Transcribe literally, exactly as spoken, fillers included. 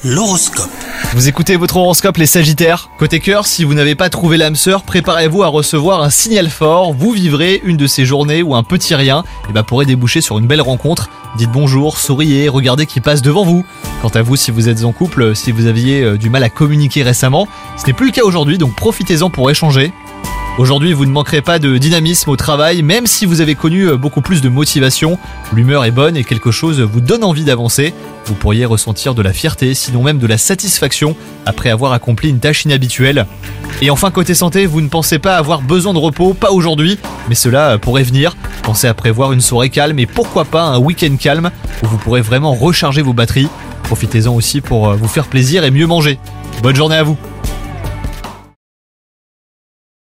L'horoscope. Vous écoutez votre horoscope les Sagittaires. Côté cœur, si vous n'avez pas trouvé l'âme sœur, préparez-vous à recevoir un signal fort. Vous vivrez une de ces journées où un petit rien eh ben, pourrait déboucher sur une belle rencontre. Dites bonjour, souriez, regardez qui passe devant vous. Quant à vous, si vous êtes en couple, si vous aviez du mal à communiquer récemment, ce n'est plus le cas aujourd'hui, donc profitez-en pour échanger. Aujourd'hui, vous ne manquerez pas de dynamisme au travail, même si vous avez connu beaucoup plus de motivation. L'humeur est bonne et quelque chose vous donne envie d'avancer. Vous pourriez ressentir de la fierté, sinon même de la satisfaction, après avoir accompli une tâche inhabituelle. Et enfin, côté santé, vous ne pensez pas avoir besoin de repos, pas aujourd'hui, mais cela pourrait venir. Pensez à prévoir une soirée calme et pourquoi pas un week-end calme, où vous pourrez vraiment recharger vos batteries. Profitez-en aussi pour vous faire plaisir et mieux manger. Bonne journée à vous!